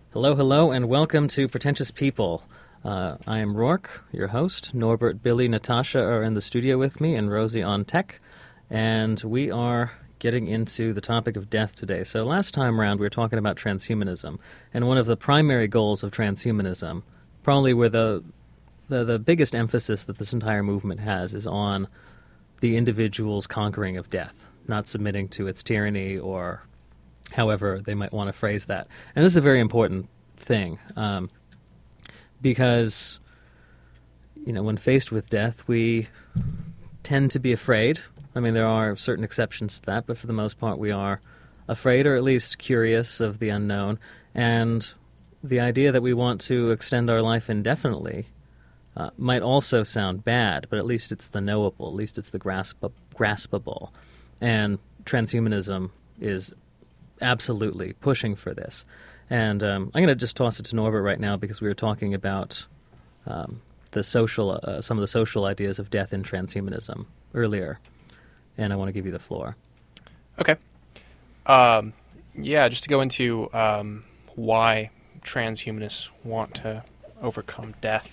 Hello, hello, and welcome to Pretentious People. I am Rourke, your host. Norbert, Billy, Natasha are in the studio with me, and Rosie on tech. And we are getting into the topic of death today. So last time around, we were talking about transhumanism. And one of the primary goals of transhumanism, probably where the biggest emphasis that this entire movement has, is on the individual's conquering of death, not submitting to its tyranny or however they might want to phrase that. And this is a very important thing because, when faced with death, we tend to be afraid. I mean, there are certain exceptions to that, but for the most part we are afraid, or at least curious of the unknown. And the idea that we want to extend our life indefinitely might also sound bad, but at least it's the knowable, at least it's the graspable. And transhumanism is absolutely pushing for this. And I'm going to just toss it to Norbert right now because we were talking about some of the social ideas of death in transhumanism earlier, and I want to give you the floor. Okay. Just to go into why transhumanists want to overcome death.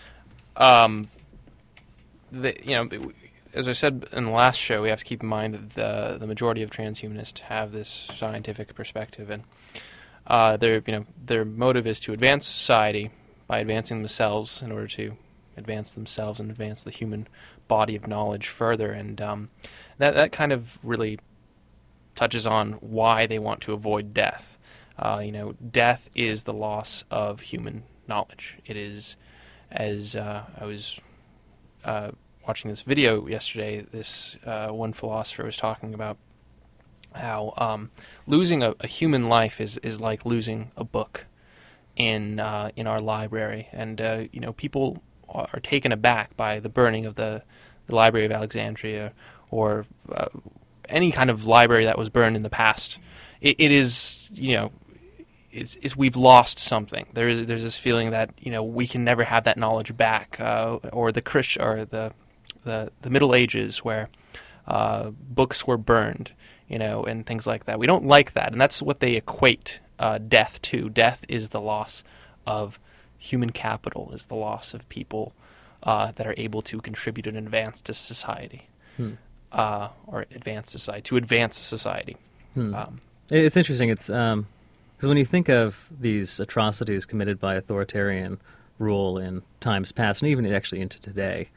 As I said in the last show, we have to keep in mind that the majority of transhumanists have this scientific perspective, and their motive is to advance society by advancing themselves in order to advance themselves and advance the human body of knowledge further. And that kind of really touches on why they want to avoid death. Death is the loss of human knowledge. It is, as I was watching this video yesterday, this one philosopher was talking about how losing a human life is like losing a book in our library, and people are taken aback by the burning of the Library of Alexandria or any kind of library that was burned in the past. It is it's we've lost something. There's this feeling that we can never have that knowledge back, or the Middle Ages where books were burned, and things like that. We don't like that, and that's what they equate death to. Death is the loss of human capital, is the loss of people that are able to contribute and advance to society, or advance society, to advance society. It's interesting. It's because when you think of these atrocities committed by authoritarian rule in times past, and even actually into today,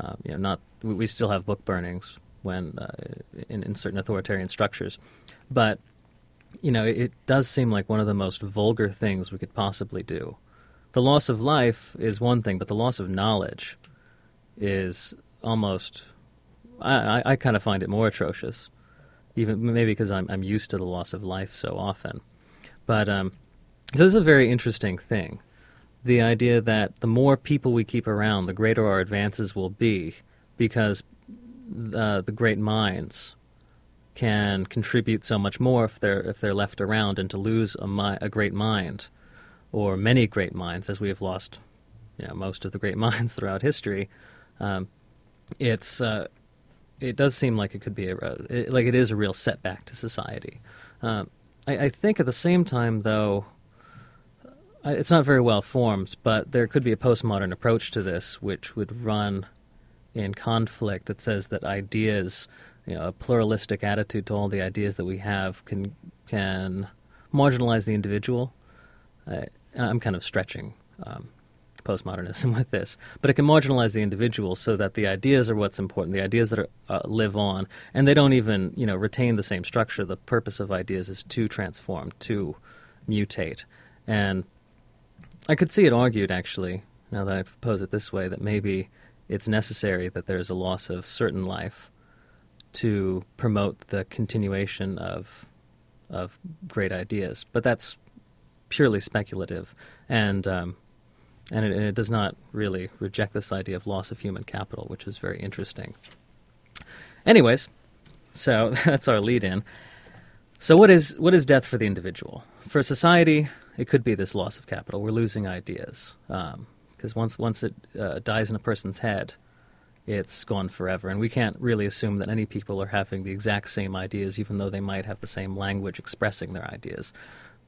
we still have book burnings when in certain authoritarian structures, but it does seem like one of the most vulgar things we could possibly do. The loss of life is one thing, but the loss of knowledge is almost, I kind of find it more atrocious, even maybe because I'm used to the loss of life so often. But so this is a very interesting thing. The idea that the more people we keep around, the greater our advances will be, because the great minds can contribute so much more if they're left around, and to lose a great mind, or many great minds, as we have lost most of the great minds throughout history, it does seem like it could be it is a real setback to society. I think at the same time, though, it's not very well formed, but there could be a postmodern approach to this which would run in conflict, that says that ideas, a pluralistic attitude to all the ideas that we have can marginalize the individual. I'm kind of stretching postmodernism with this, but it can marginalize the individual so that the ideas are what's important, the ideas that live on, and they don't even retain the same structure. The purpose of ideas is to transform, to mutate. And I could see it argued, actually, now that I pose it this way, that maybe it's necessary that there's a loss of certain life to promote the continuation of great ideas. But that's purely speculative, and it does not really reject this idea of loss of human capital, which is very interesting. Anyways, so that's our lead-in. So what is death for the individual? For society, it could be this loss of capital. We're losing ideas. Because once it dies in a person's head, it's gone forever. And we can't really assume that any people are having the exact same ideas, even though they might have the same language expressing their ideas.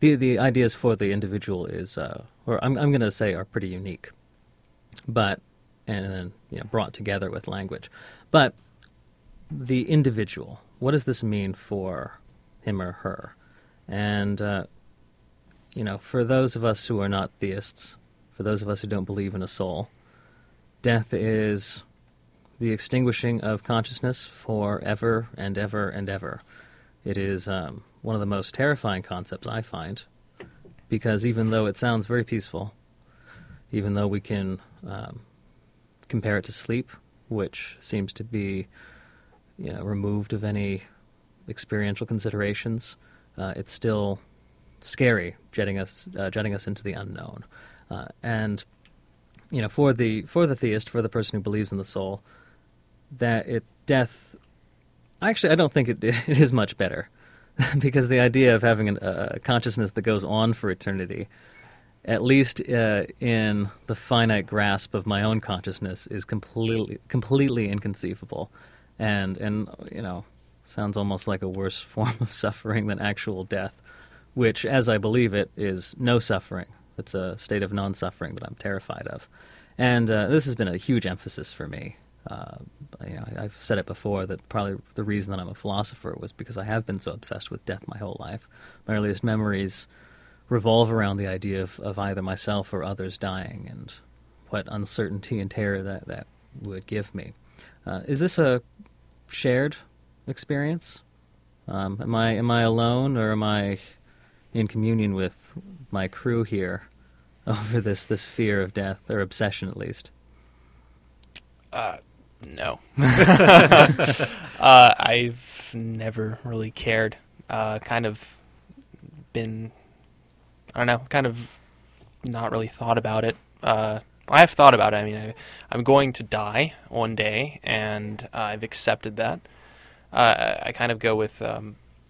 the ideas for the individual is, or I'm going to say, are pretty unique, but and then brought together with language. But the individual, what does this mean for him or her? And for those of us who are not theists, for those of us who don't believe in a soul, death is the extinguishing of consciousness forever and ever and ever. It is one of the most terrifying concepts I find, because even though it sounds very peaceful, even though we can compare it to sleep, which seems to be removed of any experiential considerations, it's still scary, jetting us into the unknown. And for the theist, for the person who believes in the soul, death. Actually, I don't think it is much better, because the idea of having a consciousness that goes on for eternity, at least in the finite grasp of my own consciousness, is completely inconceivable, and sounds almost like a worse form of suffering than actual death, which, as I believe it, is no suffering. It's a state of non-suffering that I'm terrified of. And this has been a huge emphasis for me. I've said it before that probably the reason that I'm a philosopher was because I have been so obsessed with death my whole life. My earliest memories revolve around the idea of either myself or others dying, and what uncertainty and terror that would give me. Is this a shared experience? Am I alone, or am I in communion with my crew here over this fear of death, or obsession at least? No. I've never really cared. Kind of been, I don't know, kind of not really thought about it. I have thought about it. I mean, I'm going to die one day, and I've accepted that. I kind of go with I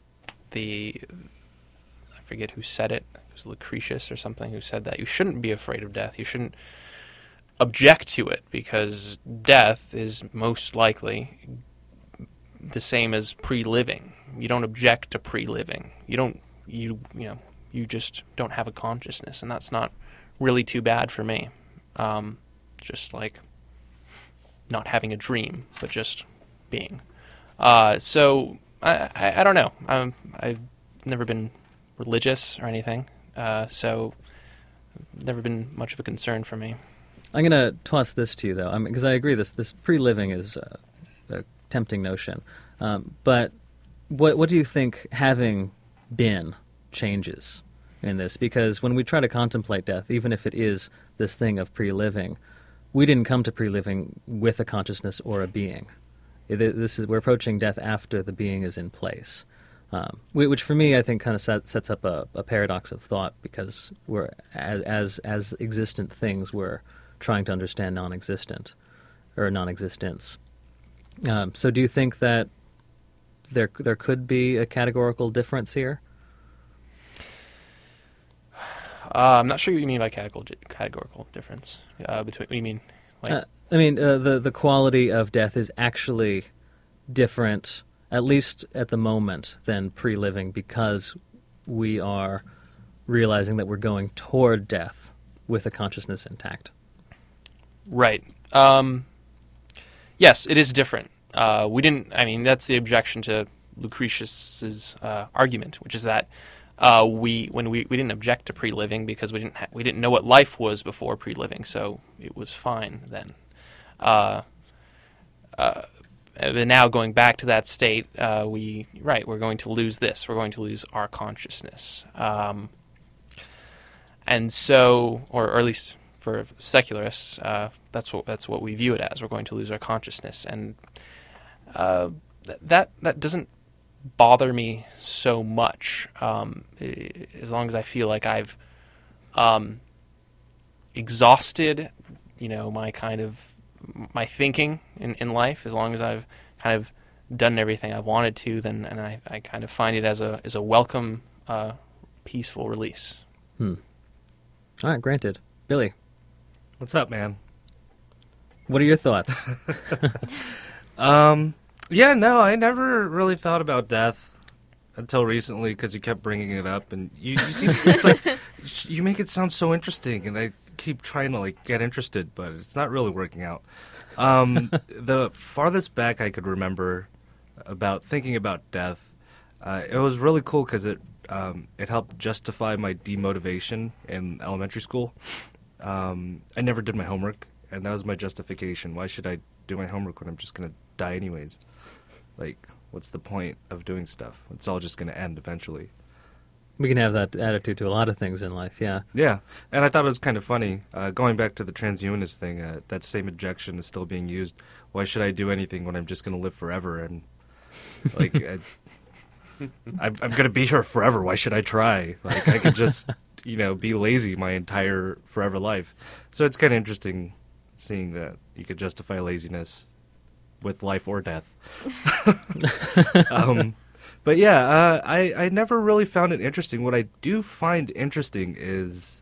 forget who said it. It was Lucretius or something who said that you shouldn't be afraid of death. You shouldn't object to it, because death is most likely the same as pre-living. You don't object to pre-living. You just don't have a consciousness, and that's not really too bad for me. Just like not having a dream, but just being. So I don't know. I've never been religious or anything, so never been much of a concern for me. I'm going to toss this to you, though, because I agree this pre-living is a tempting notion. But what do you think having been changes in this? Because when we try to contemplate death, even if it is this thing of pre-living, we didn't come to pre-living with a consciousness or a being. We're approaching death after the being is in place. Which for me, I think, kind of sets up a paradox of thought, because we're as existent things, we're trying to understand non-existence. So do you think that there could be a categorical difference here? I'm not sure what you mean by categorical difference. Between what do you mean? The quality of death is actually different, at least at the moment, than pre-living, because we are realizing that we're going toward death with a consciousness intact. Right. Yes, it is different. That's the objection to Lucretius's argument, which is that we didn't object to pre-living because we didn't know what life was before pre-living, so it was fine then. But now going back to that state, we're going to lose this. We're going to lose our consciousness, and so, or at least for secularists, that's what we view it as. We're going to lose our consciousness, and that doesn't bother me so much, as long as I feel like I've exhausted, my thinking in life. As long as I've kind of done everything I wanted to, then I kind of find it as a welcome, peaceful release. All right, granted. Billy. What's up, man? What are your thoughts? I never really thought about death until recently because you kept bringing it up, and you seem it's like you make it sound so interesting, and I keep trying to like get interested, but it's not really working out. The farthest back I could remember about thinking about death, it was really cool because it helped justify my demotivation in elementary school. I never did my homework, and that was my justification. Why should I do my homework when I'm just going to die anyways? Like, what's the point of doing stuff? It's all just going to end eventually. We can have that attitude to a lot of things in life, yeah. Yeah, and I thought it was kind of funny. Going back to the transhumanist thing, that same objection is still being used. Why should I do anything when I'm just going to live forever? And, like, I'm going to be here forever. Why should I try? Like, I could just, be lazy my entire forever life. So it's kind of interesting seeing that you could justify laziness with life or death. But yeah, I never really found it interesting. What I do find interesting is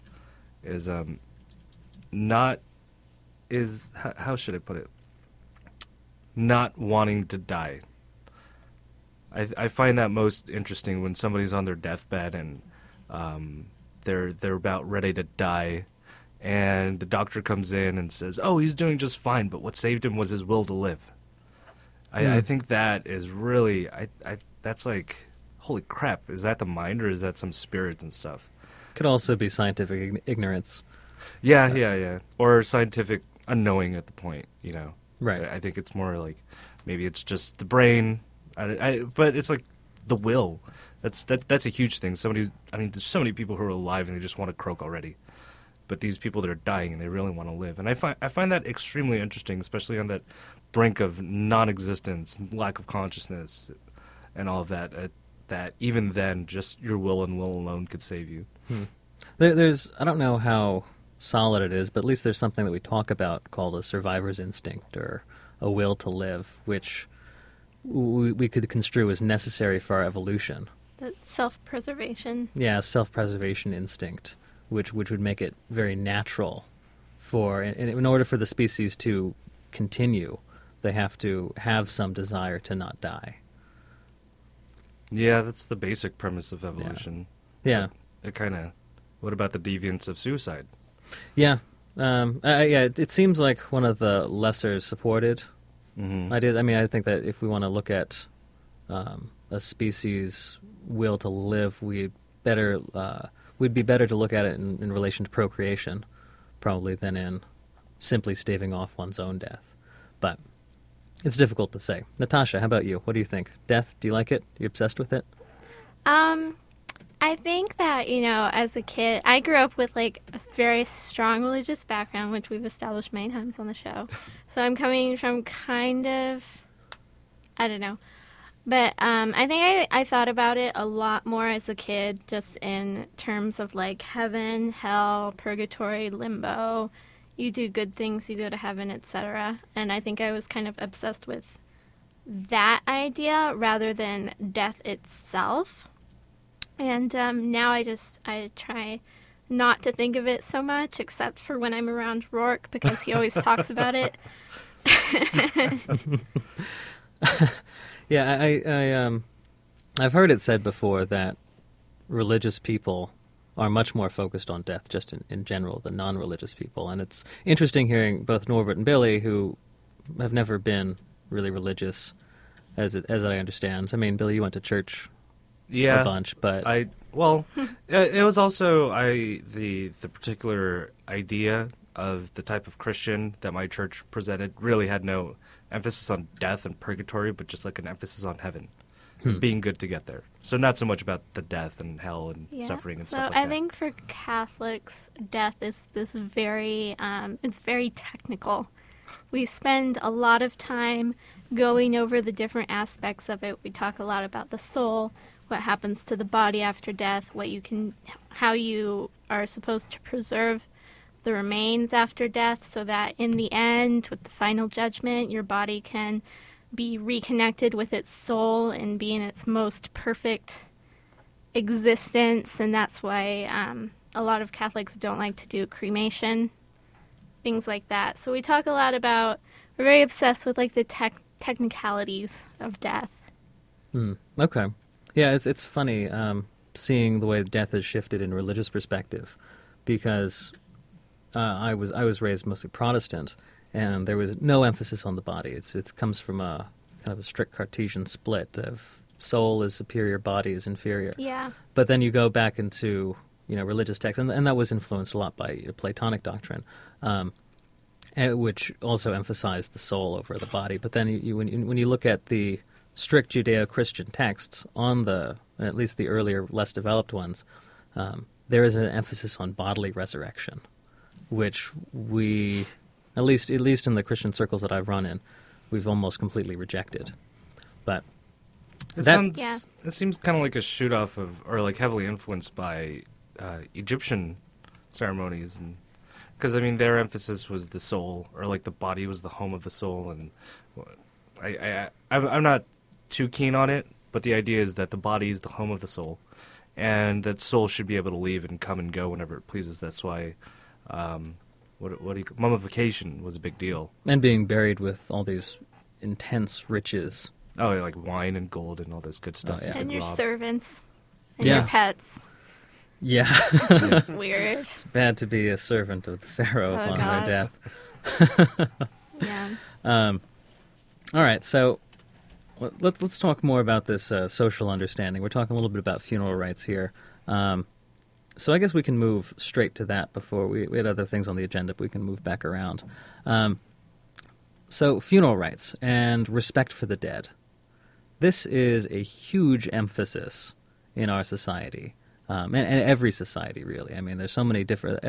how should I put it? Not wanting to die. I find that most interesting when somebody's on their deathbed and they're about ready to die, and the doctor comes in and says, "Oh, he's doing just fine, but what saved him was his will to live." I think that is really that's like, holy crap, is that the mind or is that some spirits and stuff? Could also be scientific ignorance. Yeah. Or scientific unknowing at the point, Right. I think it's more like maybe it's just the brain, but it's like the will. That's a huge thing. There's so many people who are alive and they just want to croak already. But these people that are dying and they really want to live. And I find that extremely interesting, especially on that brink of non-existence, lack of consciousness, and all of that. That even then, just your will and will alone could save you. There's, I don't know how solid it is, but at least there's something that we talk about called a survivor's instinct or a will to live, which we could construe as necessary for our evolution. That self-preservation. Yeah, self-preservation instinct, which would make it very natural in order for the species to continue, they have to have some desire to not die. Yeah, that's the basic premise of evolution. Yeah. What about the deviance of suicide? Yeah. It seems like one of the lesser supported ideas. I mean, I think that if we want to look at a species' will to live, we'd be better to look at it in relation to procreation, probably, than in simply staving off one's own death. But it's difficult to say. Natasha, how about you? What do you think? Death, do you like it? You obsessed with it? I think that, as a kid, I grew up with, a very strong religious background, which we've established many times on the show. So I'm coming from kind of, I don't know. But I think I thought about it a lot more as a kid, just in terms of, heaven, hell, purgatory, limbo. You do good things, you go to heaven, etc. And I think I was kind of obsessed with that idea rather than death itself. And now I try not to think of it so much, except for when I'm around Rourke, because he always talks about it. Yeah, I've heard it said before that religious people are much more focused on death just in general than non-religious people. And it's interesting hearing both Norbert and Billy, who have never been really religious, as I understand. I mean, Billy, you went to church a bunch, but... it was also the particular idea of the type of Christian that my church presented really had no emphasis on death and purgatory, but just an emphasis on heaven. Being good to get there. So not so much about the death and hell and suffering and stuff like that. So I think for Catholics, death is this very, it's very technical. We spend a lot of time going over the different aspects of it. We talk a lot about the soul, what happens to the body after death, how you are supposed to preserve the remains after death so that in the end, with the final judgment, your body can be reconnected with its soul and be in its most perfect existence. And that's why a lot of Catholics don't like to do cremation, things like that. So we talk a lot about, we're very obsessed with the technicalities of death. Okay. Yeah, it's funny seeing the way death has shifted in religious perspective, because I was raised mostly Protestant, and there was no emphasis on the body. It comes from a kind of a strict Cartesian split of soul is superior, body is inferior. Yeah. But then you go back into religious texts, and that was influenced a lot by Platonic doctrine, which also emphasized the soul over the body. But then when you look at the strict Judeo-Christian texts on at least the earlier, less developed ones, there is an emphasis on bodily resurrection, which we, at least in the Christian circles that I've run in, we've almost completely rejected. But it seems kind of like a shoot-off of, or like heavily influenced by Egyptian ceremonies, and because I mean their emphasis was the soul, or like the body was the home of the soul, and I'm not too keen on it, but the idea is that the body is the home of the soul, and that soul should be able to leave and come and go whenever it pleases. That's why mummification was a big deal, and being buried with all these intense riches. Oh, like wine and gold and all this good stuff. Oh, yeah. And your servants. And Yeah. your pets. Yeah, It's weird. it's bad to be a servant of the Pharaoh Oh, upon God. their death. Yeah. All right, so let's talk more about this social understanding. We're talking a little bit about funeral rites here. So I guess we can move straight to that before we had other things on the agenda, but we can move back around. So funeral rites and respect for the dead. This is a huge emphasis in our society, and every society, really. I mean, there's so many different...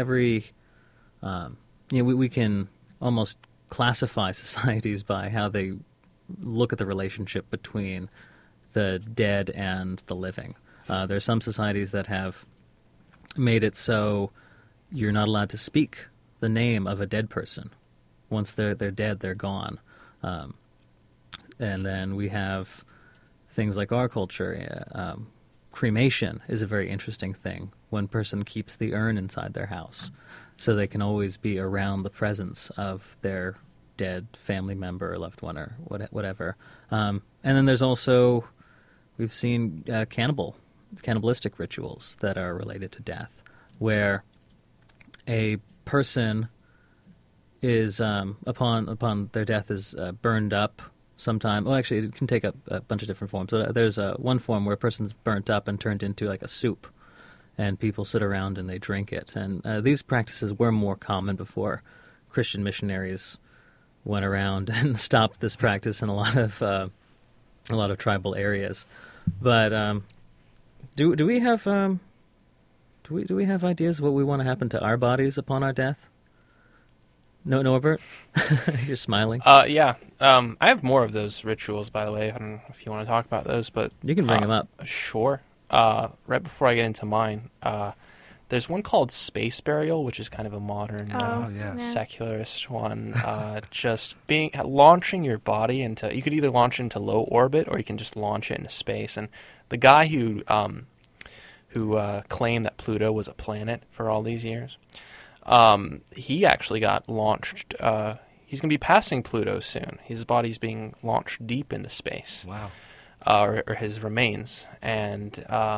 we can almost classify societies by how they look at the relationship between the dead and the living. There's some societies that have made it so you're not allowed to speak the name of a dead person. Once they're dead, they're gone. And then we have things like our culture. Cremation is a very interesting thing. One person keeps the urn inside their house, so they can always be around the presence of their dead family member or loved one or whatever. And then there's also, we've seen cannibalistic rituals that are related to death, where a person is upon their death is burned up sometime. Well, actually, it can take up a bunch of different forms. So there's one form where a person's burnt up and turned into like a soup, and people sit around and they drink it. And these practices were more common before Christian missionaries went around and stopped this practice in a lot of tribal areas. But do we have do we have ideas of what we want to happen to our bodies upon our death? No, Norbert? You're smiling. Yeah. I have more of those rituals, by the way. I don't know if you want to talk about those, but You can bring them up. Sure. Right before I get into mine, there's one called space burial, which is kind of a modern, yeah. secularist one. Just launching your body into. You could either launch into low orbit, or you can just launch it into space. And the guy who claimed that Pluto was a planet for all these years, he actually got launched. He's going to be passing Pluto soon. His body's being launched deep into space. Wow. Or his remains. And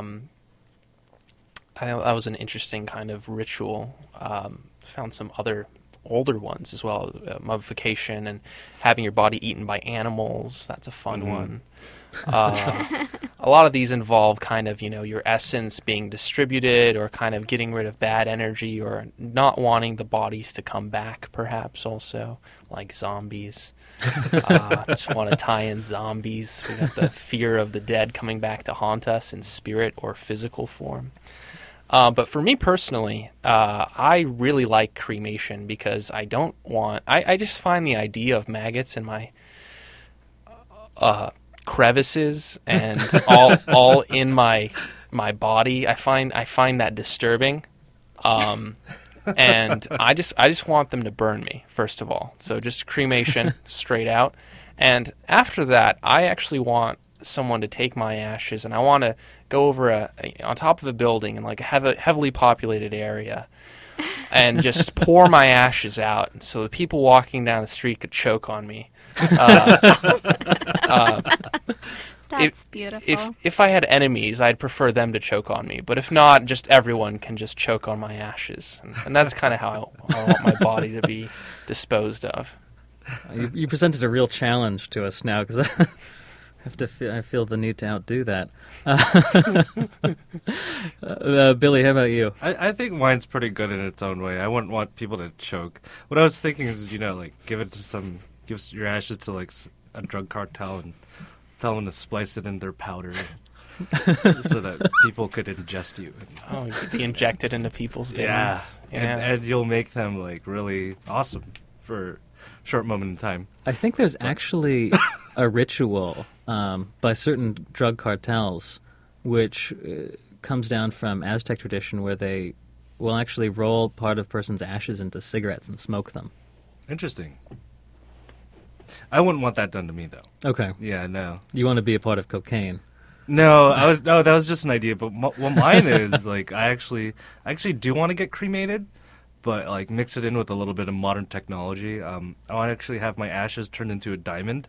I thought that was an interesting kind of ritual. Found some other older ones as well. Mummification and having your body eaten by animals. That's a fun one. A lot of these involve kind of, your essence being distributed, or kind of getting rid of bad energy, or not wanting the bodies to come back, perhaps also, like zombies. Just want to tie in zombies. We got the fear of the dead coming back to haunt us in spirit or physical form. But for me personally, I really like cremation because I don't want... I just find the idea of maggots in my crevices and all in my body. I find that disturbing. And I just want them to burn me, first of all. So just cremation, straight out. And after that, I actually want someone to take my ashes, and I want to go over on top of a building in like a heavily populated area, and just pour my ashes out, so the people walking down the street could choke on me. That That's beautiful. If I had enemies, I'd prefer them to choke on me. But if not, just everyone can just choke on my ashes, and that's kind of how I want my body to be disposed of. You presented a real challenge to us now because I feel the need to outdo that. Billy, how about you? I think mine's pretty good in its own way. I wouldn't want people to choke. What I was thinking is, like, give your ashes to like a drug cartel and tell them to splice it in their powder so that people could ingest you. Oh, you could be injected into people's veins. Yeah, Yeah. and you'll make them like really awesome for a short moment in time. I think there's actually a ritual by certain drug cartels which comes down from Aztec tradition where they will actually roll part of a person's ashes into cigarettes and smoke them. Interesting. I wouldn't want that done to me, though. Okay. Yeah, no. You want to be a part of cocaine. No, that was just an idea. But what mine is, like, I actually do want to get cremated, but like mix it in with a little bit of modern technology. I want to actually have my ashes turned into a diamond.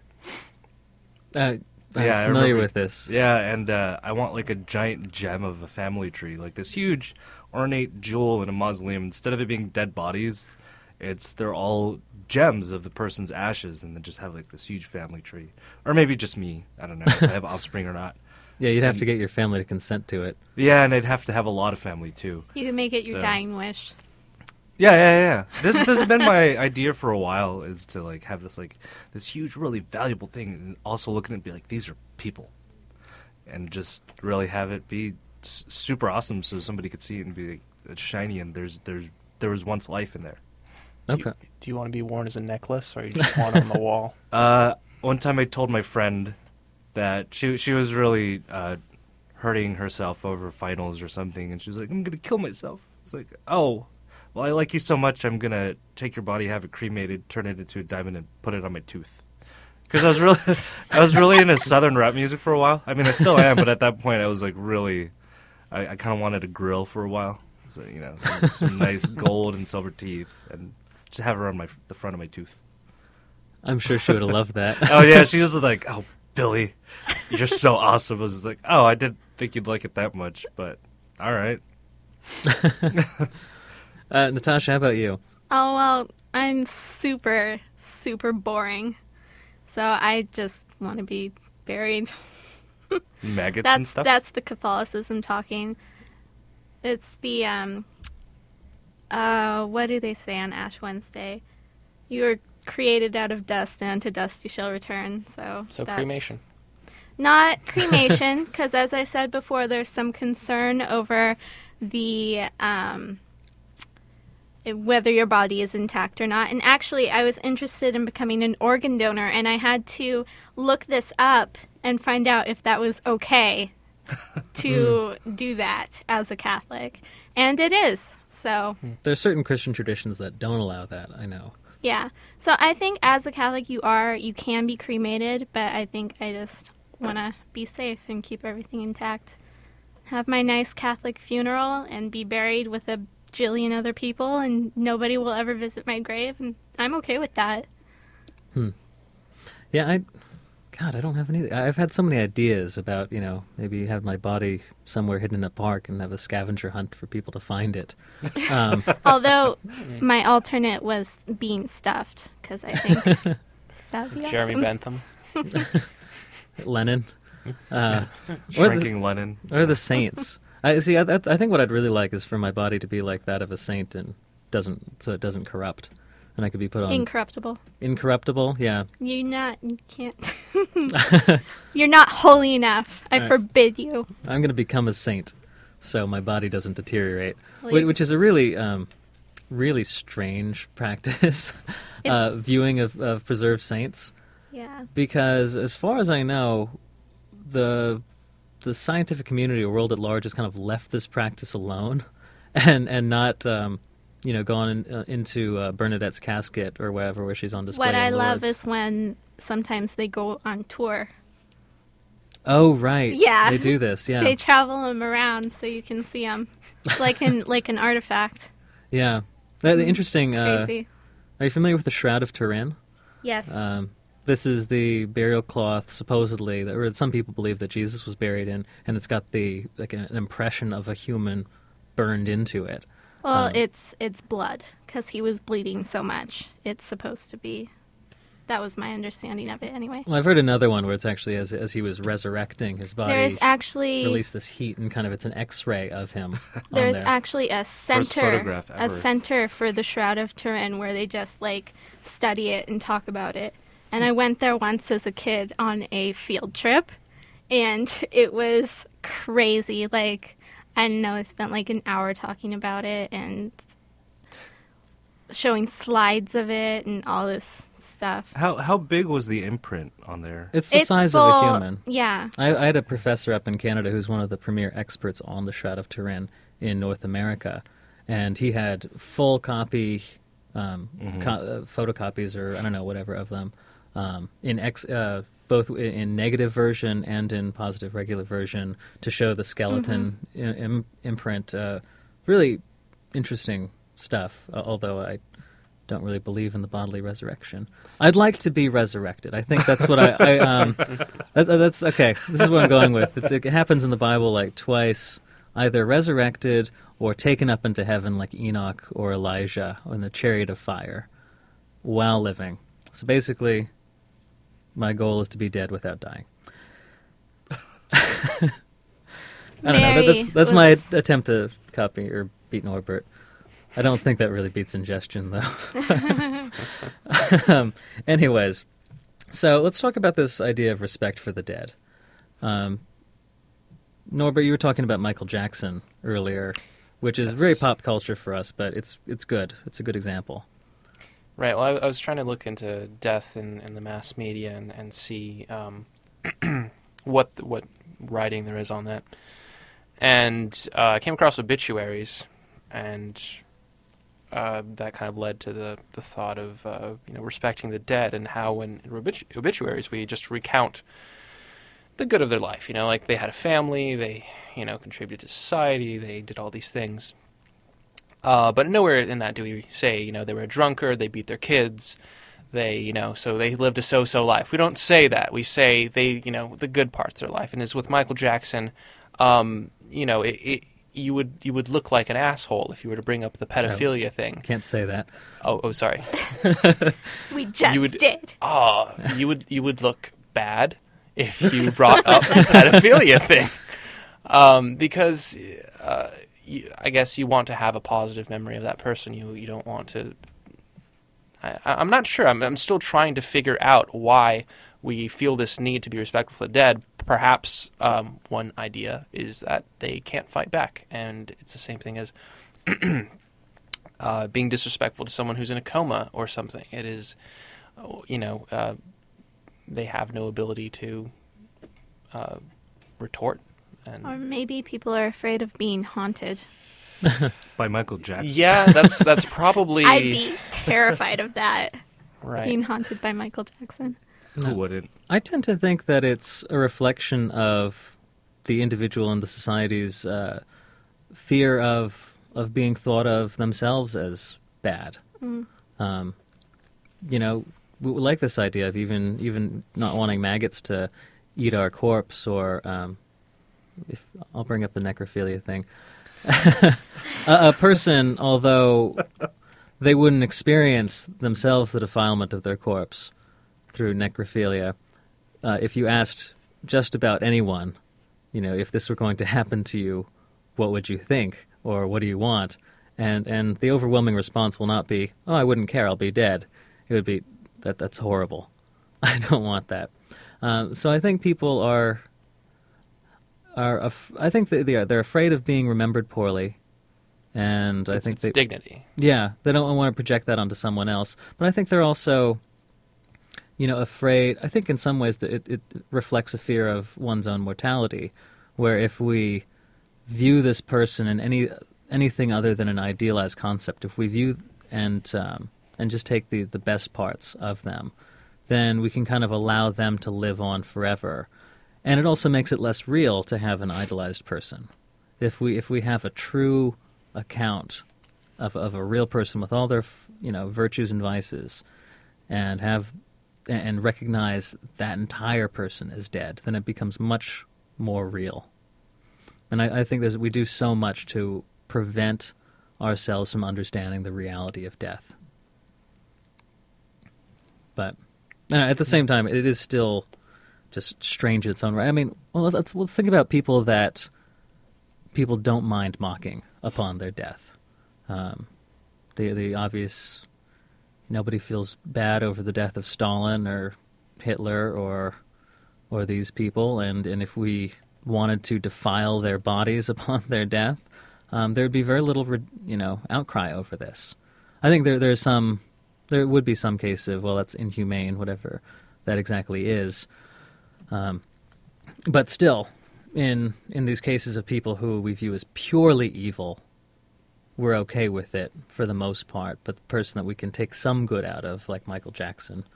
I'm I familiar remember. with this. Yeah, and I want like a giant gem of a family tree, like this huge ornate jewel in a mausoleum. Instead of it being dead bodies, they're all gems of the person's ashes, and then just have like this huge family tree. Or maybe just me. I don't know if I have offspring or not. Yeah, you'd have to get your family to consent to it. Yeah, and I'd have to have a lot of family too. You can make it your So- dying wish. Yeah. This has been my idea for a while, is to like have this huge, really valuable thing, and also look at it and be like, these are people, and just really have it be super awesome, so somebody could see it and be like, it's shiny, and there was once life in there. Okay. Do you want to be worn as a necklace, or you just want it on the wall? One time I told my friend that she was really hurting herself over finals or something, and she was like, I'm gonna kill myself. It's like, oh. Well, I like you so much, I'm going to take your body, have it cremated, turn it into a diamond, and put it on my tooth. Because I was really into Southern rap music for a while. I mean, I still am, but at that point, I was like really, I kind of wanted a grill for a while. So, some nice gold and silver teeth, and just have her on the front of my tooth. I'm sure she would have loved that. Oh, yeah, she was like, oh, Billy, you're so awesome. I was like, oh, I didn't think you'd like it that much, but all right. Natasha, how about you? Oh, well, I'm super, super boring. So I just want to be buried. Maggots and stuff? That's the Catholicism talking. It's the, what do they say on Ash Wednesday? You are created out of dust, and to dust you shall return. So that's cremation. Not cremation, because as I said before, there's some concern over the whether your body is intact or not. And actually, I was interested in becoming an organ donor, and I had to look this up and find out if that was okay to do that as a Catholic. And it is. So, There are certain Christian traditions that don't allow that, I know. yeah. So I think as a Catholic, you can be cremated, but I think I just want to be safe and keep everything intact. Have my nice Catholic funeral and be buried with a jillion other people, and nobody will ever visit my grave, and I'm okay with that. Yeah, I don't have any. I've had so many ideas about, maybe have my body somewhere hidden in a park and have a scavenger hunt for people to find it. Although my alternate was being stuffed, because I think that would be Jeremy awesome. Bentham. Lenin. Shrinking Lenin. Or the saints. I think what I'd really like is for my body to be like that of a saint and so it doesn't corrupt. And I could be put on... Incorruptible. Incorruptible, yeah. You can't. You're not holy enough. I forbid you. I'm going to become a saint so my body doesn't deteriorate. Like- Which is a really, really strange practice, viewing of preserved saints. Yeah. Because as far as I know, the scientific community or world at large has kind of left this practice alone and not, gone into Bernadette's casket or whatever where she's on display. What I in love Lourdes. is when sometimes they go on tour. Oh, right. Yeah. They do this, yeah. They travel them around so you can see them, like an artifact. Yeah. The interesting... Crazy. Are you familiar with the Shroud of Turin? Yes. this is the burial cloth, supposedly, or some people believe that Jesus was buried in, and it's got an impression of a human burned into it. Well, it's blood, because he was bleeding so much. It's supposed to be. That was my understanding of it, anyway. Well, I've heard another one where it's actually as he was resurrecting his body, There's actually released this heat, and kind of it's an X-ray of him. There's on there. actually a First photograph a ever. center for the Shroud of Turin where they just study it and talk about it. And I went there once as a kid on a field trip, and it was crazy. I don't know, I spent an hour talking about it and showing slides of it and all this stuff. How big was the imprint on there? It's the size of a human. Yeah. I had a professor up in Canada who's one of the premier experts on the Shroud of Turin in North America, and he had full copy photocopies, or I don't know, whatever of them, both in negative version and in positive regular version to show the skeleton imprint. Really interesting stuff, although I don't really believe in the bodily resurrection. I'd like to be resurrected. I think that's what that's okay. This is what I'm going with. It happens in the Bible twice, either resurrected or taken up into heaven like Enoch or Elijah in a chariot of fire while living. So basically, my goal is to be dead without dying. I don't know. That's my attempt to copy or beat Norbert. I don't think that really beats ingestion, though. Anyways, so let's talk about this idea of respect for the dead. Norbert, you were talking about Michael Jackson earlier, which is very pop culture for us, but it's good. It's a good example. Right. Well, I was trying to look into death in the mass media and see what writing there is on that. And I came across obituaries, and that kind of led to the thought of respecting the dead, and how in obituaries we just recount the good of their life. They had a family, they contributed to society, they did all these things. But nowhere in that do we say, they were a drunkard, they beat their kids, so they lived a so-so life. We don't say that. We say the good parts of their life. And as with Michael Jackson, you would look like an asshole if you were to bring up the pedophilia thing. Can't say that. Oh, sorry. We just did. Oh, you would look bad if you brought up the pedophilia thing, because. I guess you want to have a positive memory of that person. You don't want to. I'm not sure. I'm still trying to figure out why we feel this need to be respectful of the dead. Perhaps one idea is that they can't fight back, and it's the same thing as being disrespectful to someone who's in a coma or something. It is, they have no ability to retort. Or maybe people are afraid of being haunted. By Michael Jackson. Yeah, that's probably. I'd be terrified of that. Right. Being haunted by Michael Jackson. Who wouldn't? I tend to think that it's a reflection of the individual and the society's fear of being thought of themselves as bad. We like this idea of even not wanting maggots to eat our corpse, or I'll bring up the necrophilia thing. A person, although they wouldn't experience themselves the defilement of their corpse through necrophilia, if you asked just about anyone, if this were going to happen to you, what would you think, or what do you want? And the overwhelming response will not be, "Oh, I wouldn't care, I'll be dead." It would be, "That's horrible. I don't want that." So I think people are I think they're afraid of being remembered poorly, and I think it's dignity. Yeah, they don't want to project that onto someone else. But I think they're also, afraid. I think in some ways that it reflects a fear of one's own mortality, where if we view this person in anything other than an idealized concept, if we view and just take the best parts of them, then we can kind of allow them to live on forever. And it also makes it less real to have an idolized person. If we have a true account of a real person with all their virtues and vices, and have and recognize that entire person as dead, then it becomes much more real. And I think we do so much to prevent ourselves from understanding the reality of death. But at the same time, it is still just strange in its own right. I mean, well, let's think about people that people don't mind mocking upon their death. The obvious, nobody feels bad over the death of Stalin or Hitler or these people, and if we wanted to defile their bodies upon their death, there'd be very little, outcry over this. I think there would be some case of, well, that's inhumane, whatever that exactly is. But still, in these cases of people who we view as purely evil, we're okay with it for the most part. But the person that we can take some good out of, like Michael Jackson,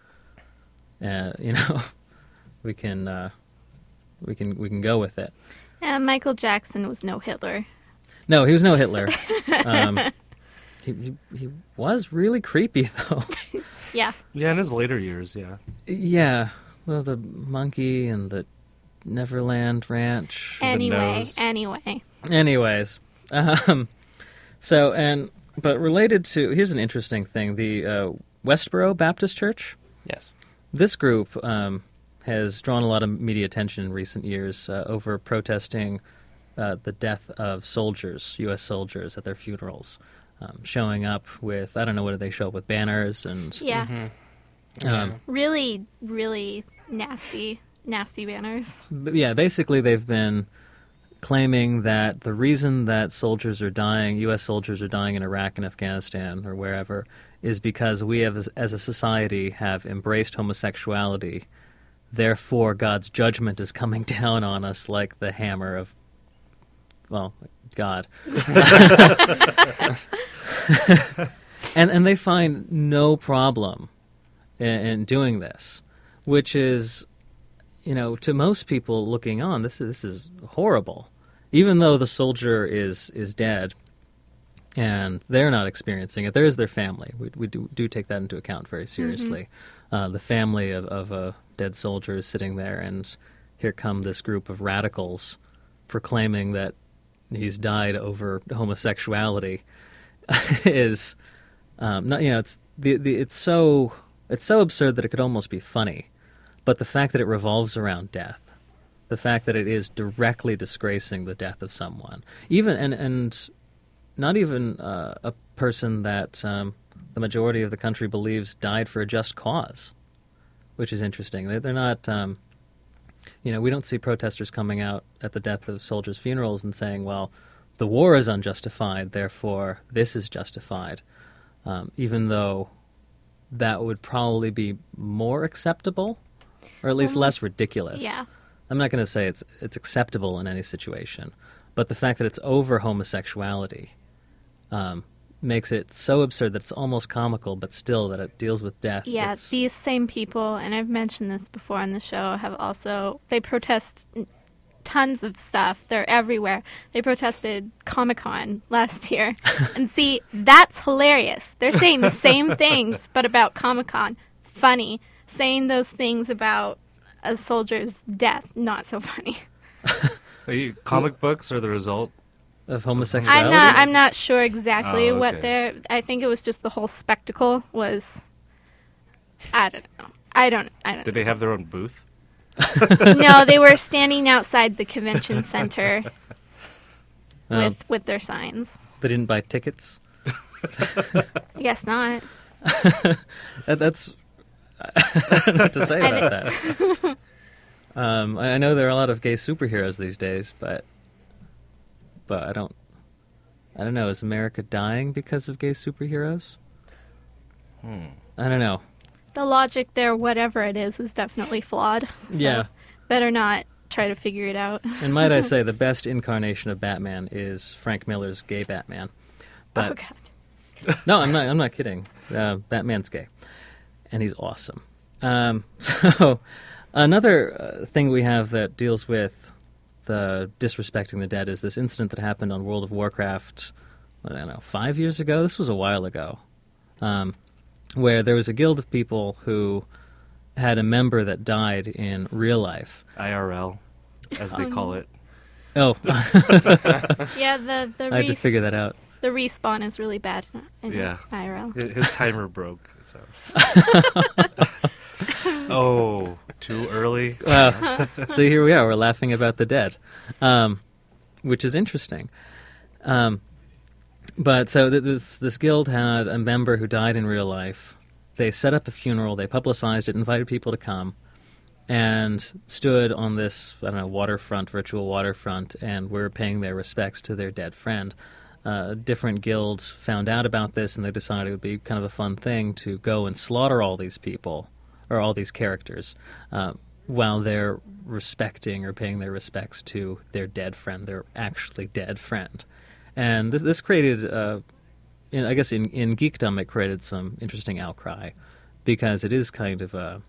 we can go with it. Michael Jackson was no Hitler. No, he was no Hitler. He was really creepy, though. Yeah. Yeah, in his later years, yeah. Yeah. Well, the monkey and the Neverland Ranch. Anyways. But related to, here's an interesting thing. The Westboro Baptist Church. Yes. This group has drawn a lot of media attention in recent years over protesting the death of soldiers, U.S. soldiers, at their funerals. Showing up with, I don't know, what do they show up with, banners and... Yeah. Really, really nasty banners. But yeah, basically they've been claiming that the reason that soldiers are dying, U.S. soldiers are dying in Iraq and Afghanistan or wherever, is because we have, as a society, have embraced homosexuality. Therefore, God's judgment is coming down on us like the hammer of, well, God. and they find no problem in doing this, which is, to most people looking on, this is horrible. Even though the soldier is dead and they're not experiencing it, there is their family. We do take that into account very seriously. Mm-hmm. The family of a dead soldier is sitting there, and here come this group of radicals proclaiming that he's died over homosexuality. Is not, it's so absurd that it could almost be funny. But the fact that it revolves around death, the fact that it is directly disgracing the death of someone, even and not even a person that the majority of the country believes died for a just cause, which is interesting. They're not, we don't see protesters coming out at the death of soldiers' funerals and saying, well, the war is unjustified, therefore this is justified, even though that would probably be more acceptable, or at least less ridiculous. Yeah. I'm not going to say it's acceptable in any situation, but the fact that it's over homosexuality makes it so absurd that it's almost comical, but still that it deals with death. Yeah, these same people, and I've mentioned this before on the show, they protest tons of stuff. They're everywhere. They protested Comic-Con last year. And see, that's hilarious. They're saying the same things, but about Comic-Con. Funny. Saying those things about a soldier's death, not so funny. Comic books are the result of homosexuality? I'm not sure exactly what okay. I think it was just the whole spectacle was, I don't know. I don't Did they have their own booth? No, they were standing outside the convention center with their signs. They didn't buy tickets? I guess not. That's... I don't know what to say about that. I know there are a lot of gay superheroes these days, but I don't know. Is America dying because of gay superheroes? I don't know. The logic there, whatever it is definitely flawed. So yeah. Better not try to figure it out. And might I say, the best incarnation of Batman is Frank Miller's gay Batman. But, oh, God. No, I'm not kidding. Batman's gay. And he's awesome. So another thing we have that deals with the disrespecting the dead is this incident that happened on World of Warcraft, 5 years ago? This was a while ago. Where there was a guild of people who had a member that died in real life. IRL, as they call it. Oh, Yeah, the I had to figure that out. the respawn is really bad in Yeah. IRL. His timer broke. So. Oh, too early. So here we are. We're laughing about the dead, which is interesting. But so this guild had a member who died in real life. They set up a funeral. They publicized it, invited people to come, and stood on this, I don't know, waterfront, virtual waterfront, and were paying their respects to their dead friend. Different guilds found out about this, and they decided it would be kind of a fun thing to go and slaughter all these people, or all these characters, while they're respecting or paying their respects to their dead friend, their actually dead friend. And this created, I guess in geekdom, it created some interesting outcry, because it is kind of a,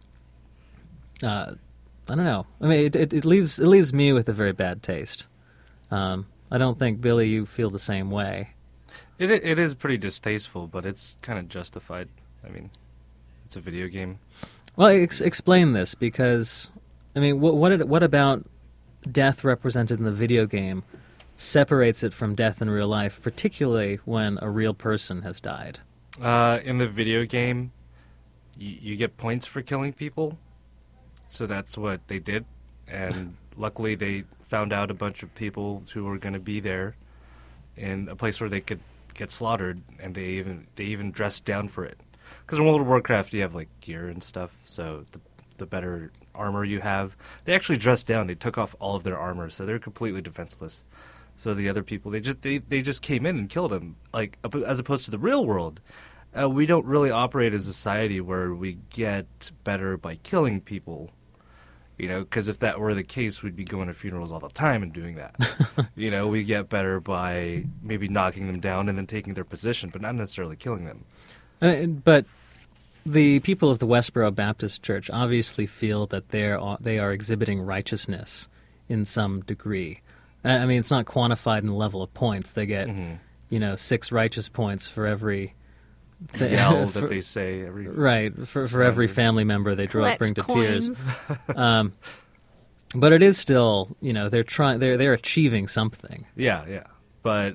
I don't know. I mean, it leaves me with a very bad taste. I don't think, Billy, you feel the same way. It is pretty distasteful, but it's kind of justified. I mean, it's a video game. Well, explain this, because, I mean, what about death represented in the video game separates it from death in real life, particularly when a real person has died? In the video game, you get points for killing people, so that's what they did. And luckily, they found out a bunch of people who were going to be there in a place where they could get slaughtered, and they even dressed down for it. Because in World of Warcraft, you have like gear and stuff, so the better armor you have, they actually dressed down. They took off all of their armor, so they're completely defenseless. So the other people, they just came in and killed them. Like, as opposed to the real world, we don't really operate as a society where we get better by killing people. You know, because if that were the case, we'd be going to funerals all the time and doing that. You know, we get better by maybe knocking them down and then taking their position, but not necessarily killing them. But the people of the Westboro Baptist Church obviously feel that they are exhibiting righteousness in some degree. I mean, it's not quantified in the level of points. They get, 6 righteous points for every yell that they say every for every family member they bring to coins. tears. But it is still, they're achieving something. Yeah. But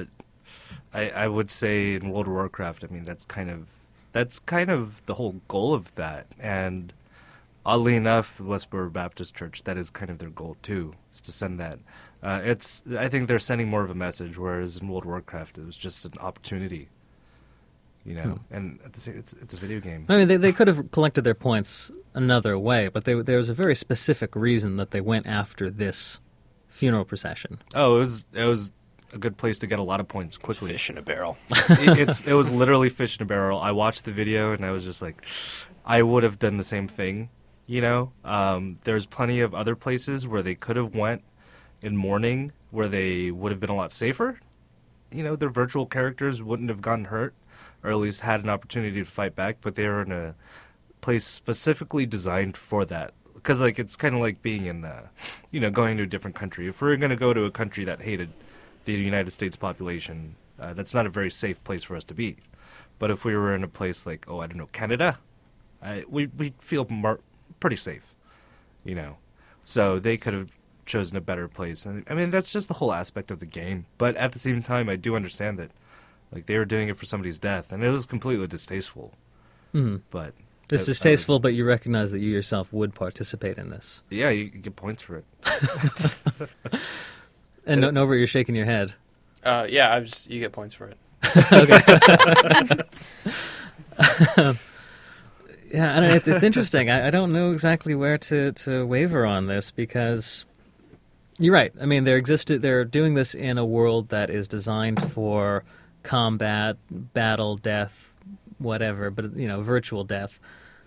I would say in World of Warcraft, I mean, that's kind of the whole goal of that. And oddly enough, Westboro Baptist Church, that is kind of their goal too, is to send that. I think they're sending more of a message, whereas in World of Warcraft it was just an opportunity. And at the same, it's a video game. I mean, they could have collected their points another way, but there was a very specific reason that they went after this funeral procession. Oh, it was a good place to get a lot of points quickly. Fish in a barrel. It was literally fish in a barrel. I watched the video and I was just like, I would have done the same thing. There's plenty of other places where they could have went in mourning where they would have been a lot safer. Their virtual characters wouldn't have gotten hurt, or at least had an opportunity to fight back, but they were in a place specifically designed for that. Because, it's kind of like being in, going to a different country. If we're going to go to a country that hated the United States population, that's not a very safe place for us to be. But if we were in a place like, Canada, we'd feel pretty safe, So they could have chosen a better place. And I mean, that's just the whole aspect of the game. But at the same time, I do understand that they were doing it for somebody's death, and it was completely distasteful. Mm-hmm. But it's distasteful, but you recognize that you yourself would participate in this. Yeah, you get points for it. And Norbert, you're shaking your head. Yeah, you get points for it. Okay. Yeah, I don't know, it's interesting. I don't know exactly where to waver on this, because you're right. I mean, they're doing this in a world that is designed for combat, battle, death, whatever, but virtual death.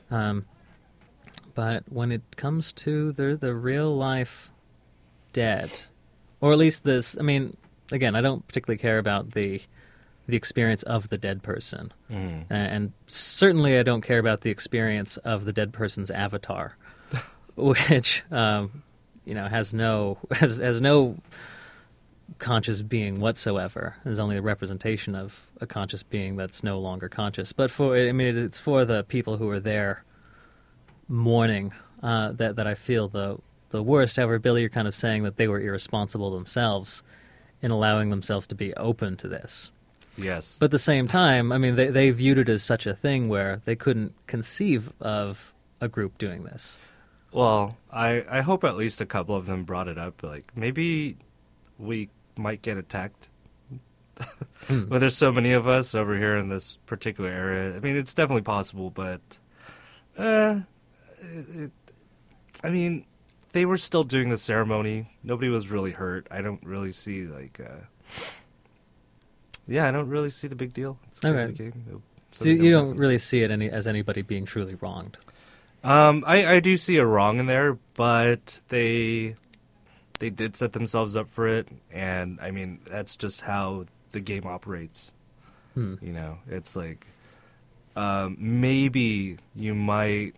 But when it comes to the real life dead, or at least this, I mean, again, I don't particularly care about the experience of the dead person, and certainly I don't care about the experience of the dead person's avatar, which has no conscious being whatsoever. There's only a representation of a conscious being that's no longer conscious. But it's for the people who are there mourning that I feel the worst. However, Billy, you're kind of saying that they were irresponsible themselves in allowing themselves to be open to this. Yes. But at the same time, I mean, they viewed it as such a thing where they couldn't conceive of a group doing this. Well, I hope at least a couple of them brought it up. Like, maybe we might get attacked. Well, there's so many of us over here in this particular area. I mean, it's definitely possible, but I mean, they were still doing the ceremony. Nobody was really hurt. I don't really see I don't really see the big deal. It's kind of Okay. the game. So you don't really see it as anybody being truly wronged. I do see a wrong in there, but they did set themselves up for it, and I mean that's just how the game operates. You know, it's like maybe you might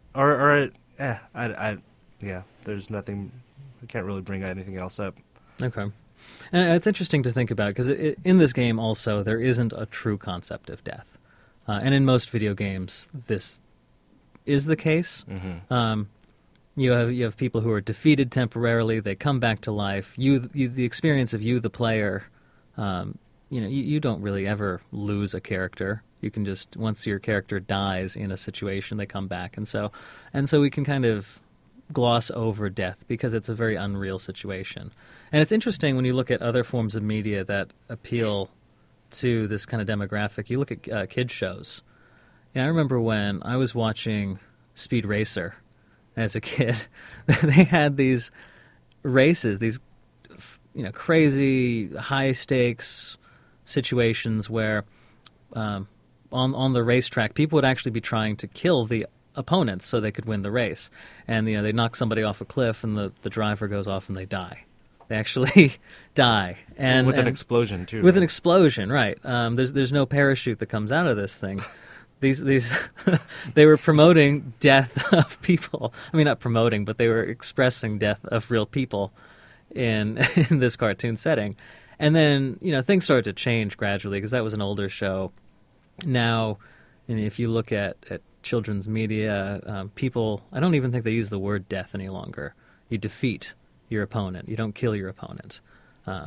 yeah. There's nothing. I can't really bring anything else up. Okay. And it's interesting to think about because in this game also there isn't a true concept of death, and in most video games this is the case. You have people who are defeated temporarily; they come back to life. The experience of you, the player, you don't really ever lose a character. You can just once your character dies in a situation, they come back, and so we can kind of gloss over death because it's a very unreal situation. And it's interesting when you look at other forms of media that appeal to this kind of demographic. You look at kids shows. I remember when I was watching Speed Racer as a kid, they had these races, these crazy high stakes situations where on the racetrack people would actually be trying to kill the opponents so they could win the race. And they knock somebody off a cliff and the driver goes off and they die. They actually die. And with an explosion too. With an explosion, right. There's no parachute that comes out of this thing. These they were promoting death of people. I mean, not promoting, but they were expressing death of real people in this cartoon setting. And then, things started to change gradually because that was an older show. Now, if you look at children's media, people, I don't even think they use the word death any longer. You defeat your opponent. You don't kill your opponent. I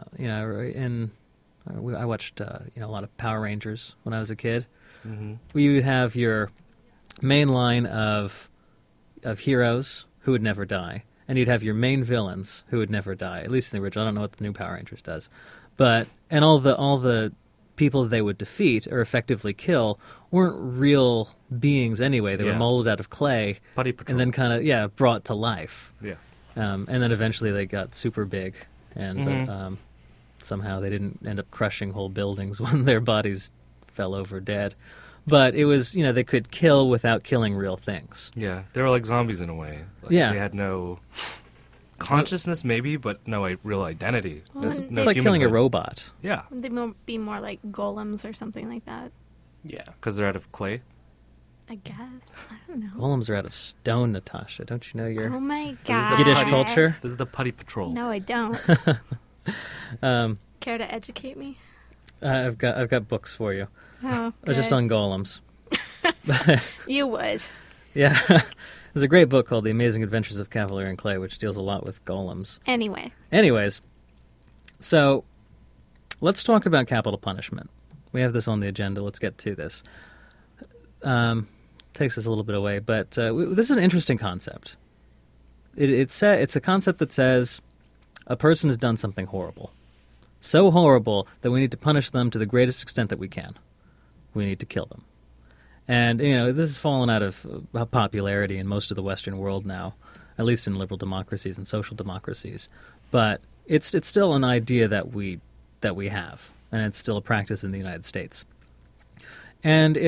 watched a lot of Power Rangers when I was a kid. You would have your main line of heroes who would never die, and you'd have your main villains who would never die. At least in the original. I don't know what the new Power Rangers does, and all the people they would defeat or effectively kill weren't real beings anyway. They were molded out of clay, Putty Patrol. and then kind of brought to life. Yeah. And then eventually they got super big, and somehow they didn't end up crushing whole buildings when their bodies fell over dead. But it was, they could kill without killing real things. Yeah, they were like zombies in a way. They had no consciousness, maybe, but no real identity. No It's like killing a robot. Yeah. They be more like golems or something like that. Yeah. Because they're out of clay. I guess. I don't know. Golems are out of stone, Natasha. Don't you know your Oh my This is the god. Yiddish putty- culture? This is the Putty Patrol. No, I don't. Care to educate me? I've got books for you. Oh, Just good. on golems. You would. Yeah. There's a great book called The Amazing Adventures of Cavalier and Clay, which deals a lot with golems. Anyway. Anyways, so let's talk about capital punishment. We have this on the agenda. Let's get to this. Takes us a little bit away, but this is an interesting concept. It's a concept that says a person has done something horrible. So horrible that we need to punish them to the greatest extent that we can. We need to kill them. And, this has fallen out of popularity in most of the Western world now, at least in liberal democracies and social democracies. But it's still an idea that we have, and it's still a practice in the United States. And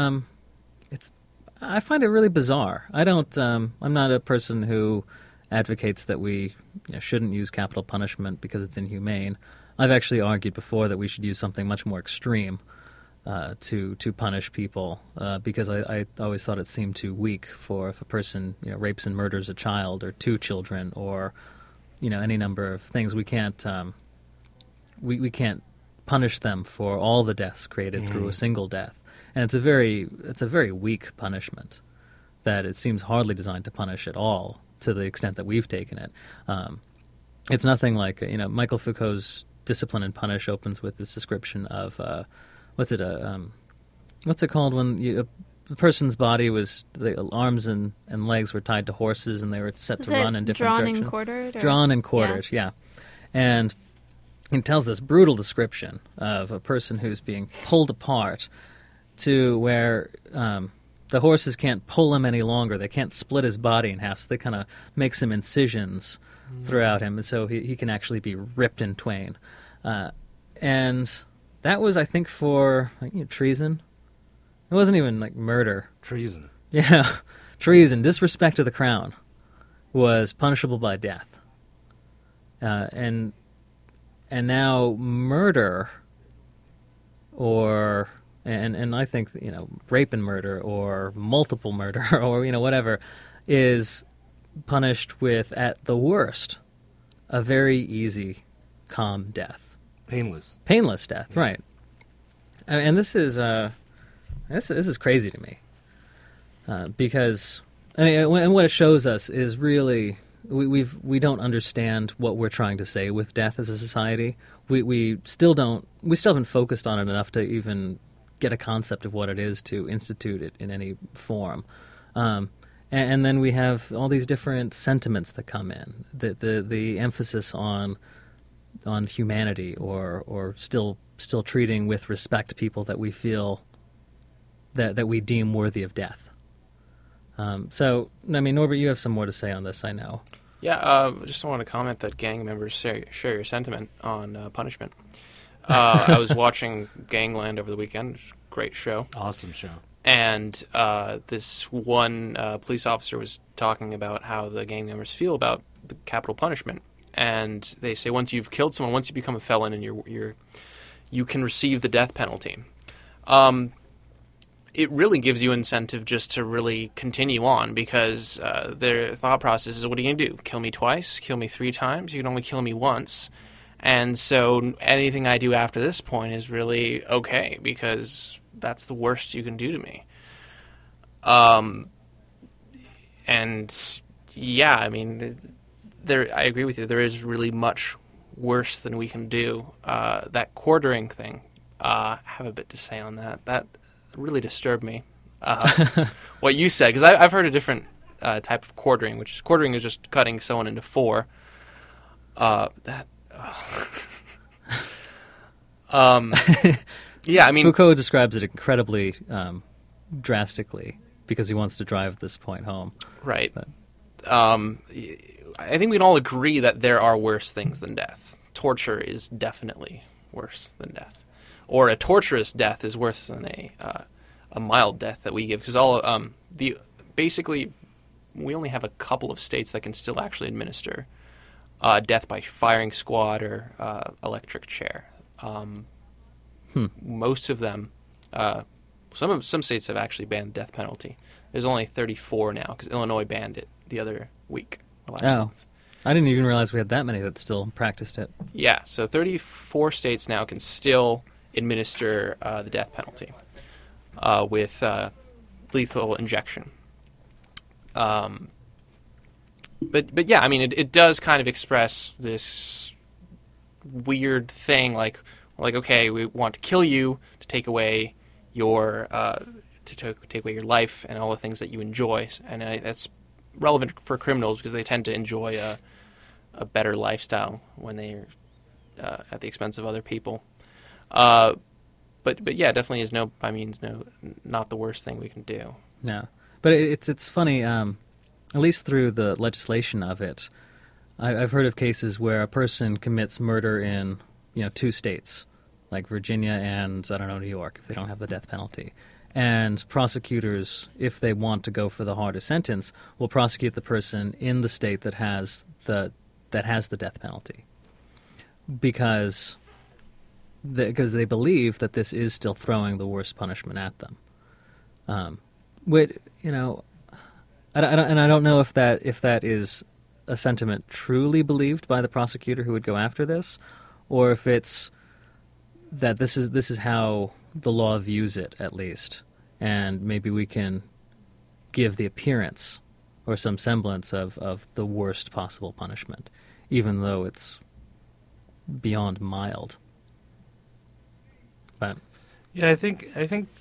I find it really bizarre. I'm not a person who advocates that we shouldn't use capital punishment because it's inhumane. I've actually argued before that we should use something much more extreme to punish people because I always thought it seemed too weak for if a person rapes and murders a child or two children or any number of things. We can't we can't punish them for all the deaths created through a single death, and it's a very weak punishment. that it seems hardly designed to punish at all, to the extent that we've taken it. It's nothing like, Michael Foucault's Discipline and Punish opens with this description of, what's it called when the person's body was, the arms and legs were tied to horses and they were set to run in different drawn directions. And quartered? Or? Drawn and quartered, yeah. And he tells this brutal description of a person who's being pulled apart to where the horses can't pull him any longer. They can't split his body in half, so they kind of make some incisions throughout him, and so he can actually be ripped in twain. And that was, I think, for treason. It wasn't even like murder. Treason. Yeah, treason, disrespect to the crown was punishable by death. And now murder, and I think rape and murder or multiple murder or whatever is punished with, at the worst, a very easy, calm death. Painless death, yeah. Right? And this is crazy to me, because and what it shows us is really we don't understand what we're trying to say with death as a society. We still haven't focused on it enough to even get a concept of what it is to institute it in any form. And then we have all these different sentiments that come in. The emphasis on humanity, or still treating with respect people that we feel that we deem worthy of death. So, Norbert, you have some more to say on this, I know. Yeah, just want to comment that gang members share your sentiment on punishment. I was watching Gangland over the weekend. Great show. Awesome show. And this one police officer was talking about how the gang members feel about the capital punishment. And they say once you've killed someone, once you become a felon, and you can receive the death penalty. It really gives you incentive just to really continue on, because their thought process is, what are you going to do? Kill me twice? Kill me 3 times? You can only kill me once. And so anything I do after this point is really okay, because that's the worst you can do to me. And yeah, I agree with you. There is really much worse than we can do. That quartering thing, I have a bit to say on that. That really disturbed me. What you said, because I've heard a different type of quartering, which is quartering is just cutting someone into 4. Yeah, Foucault describes it incredibly drastically because he wants to drive this point home. Right. But I think we can all agree that there are worse things than death. Torture is definitely worse than death, or a torturous death is worse than a mild death that we give. Because basically, we only have a couple of states that can still actually administer death by firing squad or electric chair. Most of them, some states have actually banned the death penalty. There's only 34 now because Illinois banned it the other week or last month. I didn't even realize we had that many that still practiced it. Yeah, so 34 states now can still administer the death penalty with lethal injection. But yeah, it does kind of express this weird thing, like okay, we want to kill you to take away your take away your life and all the things that you enjoy, and that's relevant for criminals because they tend to enjoy a better lifestyle when they're at the expense of other people. But yeah, it definitely is not the worst thing we can do. No, but it's funny. At least through the legislation of it, I've heard of cases where a person commits murder in 2 states, like Virginia and New York, if they don't have the death penalty. And prosecutors, if they want to go for the harder sentence, will prosecute the person in the state that has the death penalty, because they believe that this is still throwing the worst punishment at them. I don't know if that is a sentiment truly believed by the prosecutor who would go after this, or if it's that this is how the law views it, at least, and maybe we can give the appearance or some semblance of the worst possible punishment, even though it's beyond mild. But Yeah, I think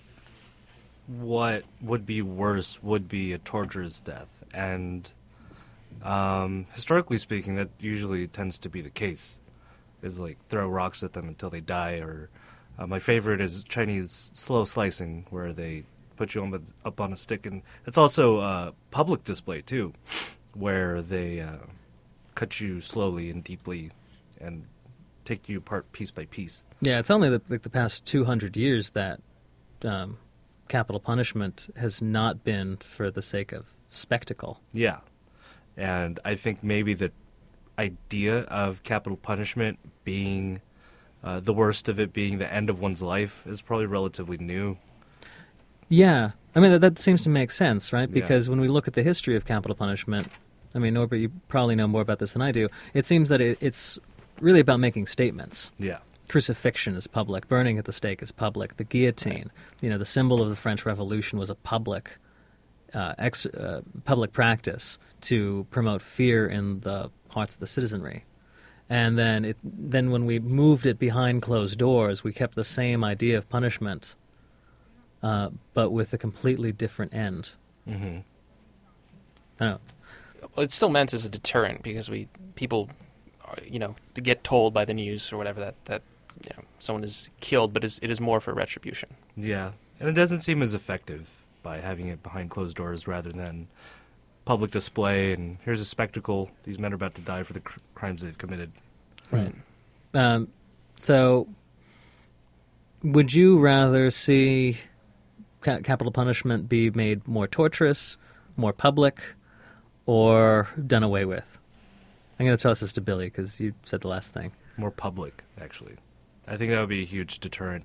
what would be worse would be a torturer's death, and historically speaking, that usually tends to be the case. Is like throw rocks at them until they die, or my favorite is Chinese slow slicing, where they put you up on a stick, and it's also a public display too, where they cut you slowly and deeply and take you apart piece by piece. yeah, it's only the past 200 years that capital punishment has not been for the sake of spectacle. Yeah, and I think maybe the idea of capital punishment being the worst of it being the end of one's life is probably relatively new. Yeah, I mean, that seems to make sense, right? Yeah. Because when we look at the history of capital punishment, I mean, Norbert, you probably know more about this than I do. It seems that it's really about making statements. Yeah. Crucifixion is public. Burning at the stake is public. The guillotine, the symbol of the French Revolution, was a public public practice to promote fear in the hearts of the citizenry. And then when we moved it behind closed doors, we kept the same idea of punishment, but with a completely different end. Mm-hmm. I don't know. Well, it's still meant as a deterrent because people, to get told by the news or whatever that someone is killed, but it is more for retribution. Yeah, and it doesn't seem as effective by having it behind closed doors rather than public display, and here's a spectacle. These men are about to die for the crimes they've committed. Right. So, would you rather see capital punishment be made more torturous, more public, or done away with? I'm going to toss this to Billy because you said the last thing. More public, actually. I think that would be a huge deterrent.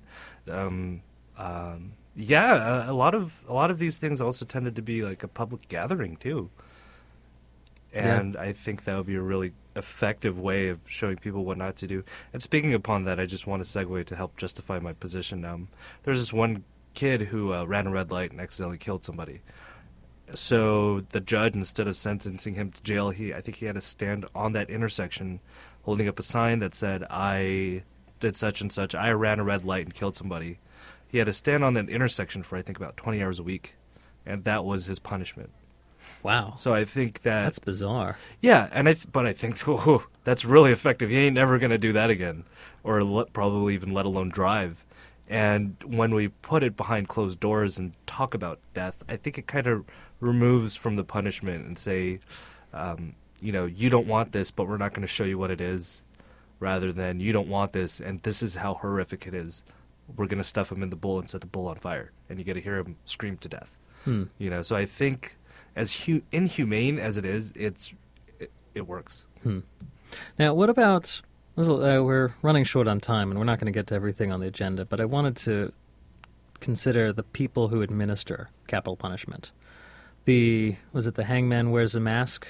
Yeah, a lot of these things also tended to be like a public gathering too, and I think that would be a really effective way of showing people what not to do. And speaking upon that, I just want to segue to help justify my position. There's this one kid who ran a red light and accidentally killed somebody. So the judge, instead of sentencing him to jail, I think he had to stand on that intersection holding up a sign that said, "I did such and such. I ran a red light and killed somebody." He had to stand on that intersection for, I think, about 20 hours a week, and that was his punishment. Wow. So I think That's bizarre. Yeah, but I think that's really effective. He ain't never going to do that again, or probably even let alone drive. And when we put it behind closed doors and talk about death, I think it kind of removes from the punishment and say, you don't want this, but we're not going to show you what it is, rather than you don't want this, and this is how horrific it is. We're going to stuff him in the bull and set the bull on fire, and you get to hear him scream to death. So I think as inhumane as it is, it works. Now, what about... we're running short on time, and we're not going to get to everything on the agenda, but I wanted to consider the people who administer capital punishment. Was it the hangman wears a mask?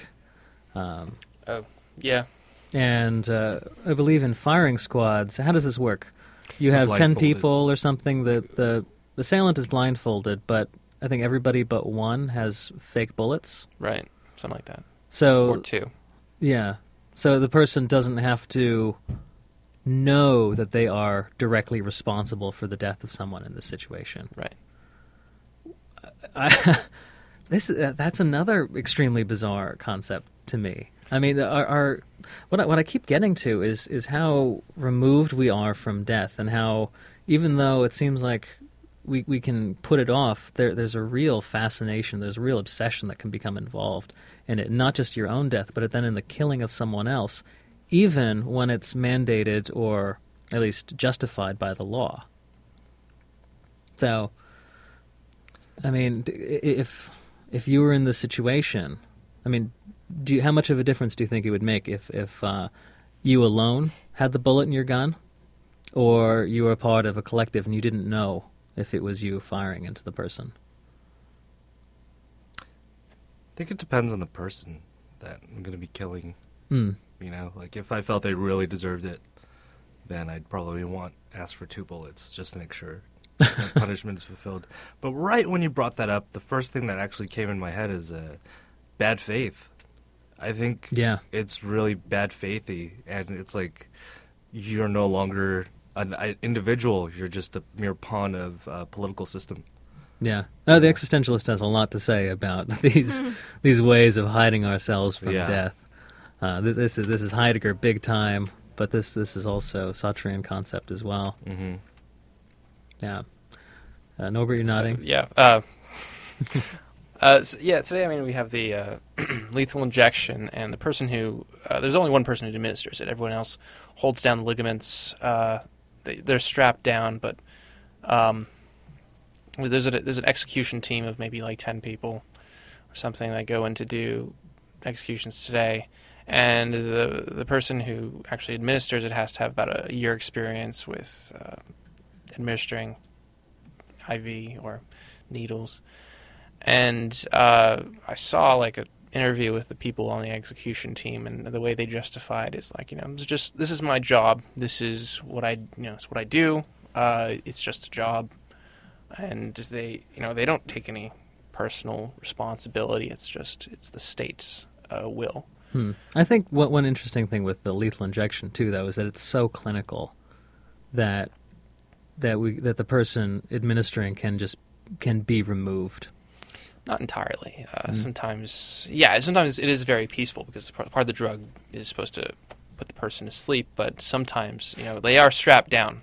Yeah. And I believe in firing squads, how does this work? You have 10 Blindfolded. people or something. The assailant is blindfolded, but I think everybody but one has fake bullets. Right. Something like that. So Or two. Yeah. So the person doesn't have to know that they are directly responsible for the death of someone in this situation. Right. That's another extremely bizarre concept to me. I mean, what I keep getting to is how removed we are from death, and how even though it seems like we can put it off, there's a real fascination, there's a real obsession that can become involved in it, not just your own death, but then in the killing of someone else, even when it's mandated or at least justified by the law. So, I mean, if you were in this situation, I mean, how much of a difference do you think it would make if you alone had the bullet in your gun, or you were a part of a collective and you didn't know if it was you firing into the person? I think it depends on the person that I'm going to be killing. Like if I felt they really deserved it, then I'd probably ask for 2 bullets just to make sure. the punishment is fulfilled. But right when you brought that up, the first thing that actually came in my head is bad faith. I think it's really bad faithy, and it's like you're no longer an individual. You're just a mere pawn of a political system. Yeah. The existentialist has a lot to say about these ways of hiding ourselves from death. This is Heidegger big time, but this is also Sartrean concept as well. Mm-hmm. Yeah. Norbert, you're nodding? Today, we have the lethal injection, and the person who... there's only one person who administers it. Everyone else holds down the ligaments. They're strapped down, but there's an execution team of maybe like 10 people or something that go in to do executions today. And the person who actually administers it has to have about a year experience with administering IV or needles. And I saw like an interview with the people on the execution team, and the way they justified is like, this is my job. This is what it's what I do. It's just a job, and they don't take any personal responsibility. It's the state's will. I think one interesting thing with the lethal injection too, though, is that it's so clinical that the person administering can be removed. Not entirely. Sometimes it is very peaceful because part of the drug is supposed to put the person to sleep, but sometimes they are strapped down,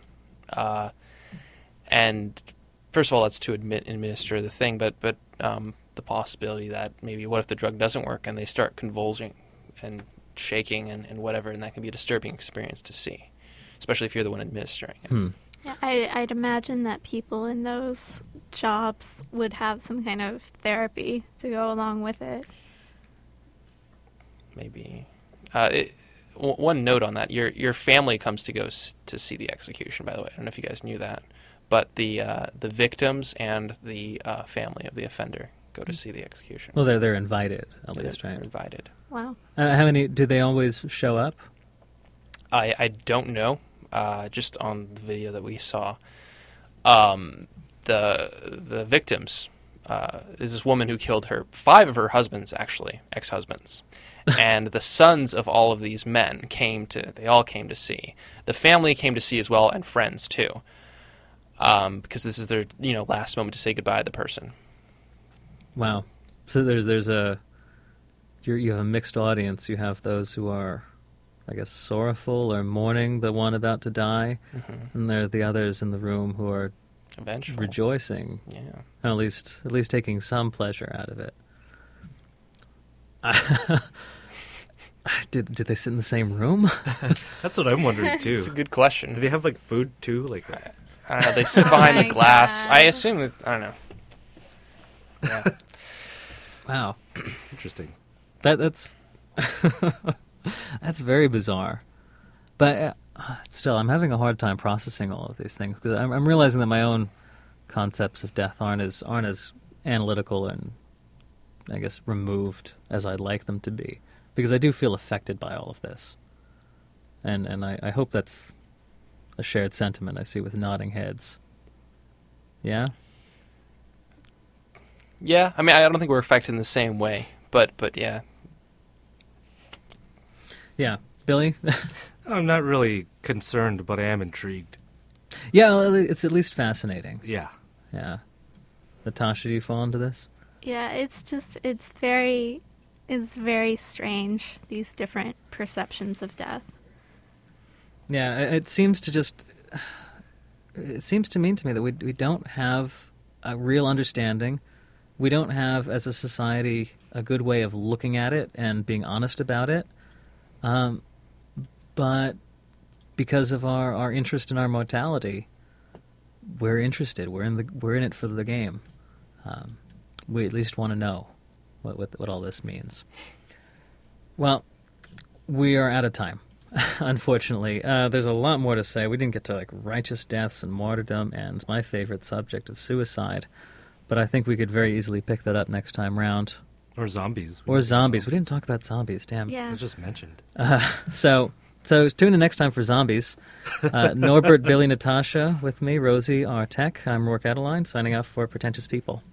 and first of all, that's to administer the thing, but the possibility that maybe what if the drug doesn't work and they start convulsing and shaking and whatever, and that can be a disturbing experience to see, especially if you're the one administering it. Yeah, I'd imagine that people in those jobs would have some kind of therapy to go along with it. Maybe. One note on that: your family comes to go to see the execution. By the way, I don't know if you guys knew that, but the victims and the family of the offender go to see the execution. Well, they're invited, at least, right? They're invited. Wow. How many do they always show up? I don't know. Just on the video that we saw, the victims. Is this woman who killed 5 of her husbands, actually ex-husbands, and the sons of all of these men they all came to see. The family came to see as well, and friends too, because this is their last moment to say goodbye to the person. Wow. So there's you have a mixed audience. You have those who are, I guess, sorrowful or mourning the one about to die, and there are the others in the room who are vengeful, rejoicing. Yeah, at least taking some pleasure out of it. Did they sit in the same room? That's what I'm wondering too. It's a good question. Do they have like food too? Like I don't know. They sit behind the glass. God. I assume that, I don't know. Yeah. Wow, interesting. That's that's very bizarre. But still, I'm having a hard time processing all of these things because I'm realizing that my own concepts of death aren't as analytical and, I guess, removed as I'd like them to be. Because I do feel affected by all of this, and I hope that's a shared sentiment I see with nodding heads. Yeah. Yeah, I don't think we're affected in the same way, but yeah. Yeah, Billy? I'm not really concerned, but I am intrigued. Yeah, well, it's at least fascinating. Yeah. Yeah. Natasha, do you fall into this? Yeah, it's very strange, these different perceptions of death. Yeah, it seems to mean to me that we don't have a real understanding. We don't have, as a society, a good way of looking at it and being honest about it. But because of our interest in our mortality, we're interested. We're in it for the game. We at least want to know what all this means. Well, we are out of time, unfortunately. There's a lot more to say. We didn't get to righteous deaths and martyrdom and my favorite subject of suicide, but I think we could very easily pick that up next time round. Or zombies. We didn't talk about zombies, damn. Yeah. It was just mentioned. So So tune in next time for Zombies. Norbert, Billy, Natasha with me, Rosie, our tech. I'm Rourke Adeline, signing off for Pretentious People.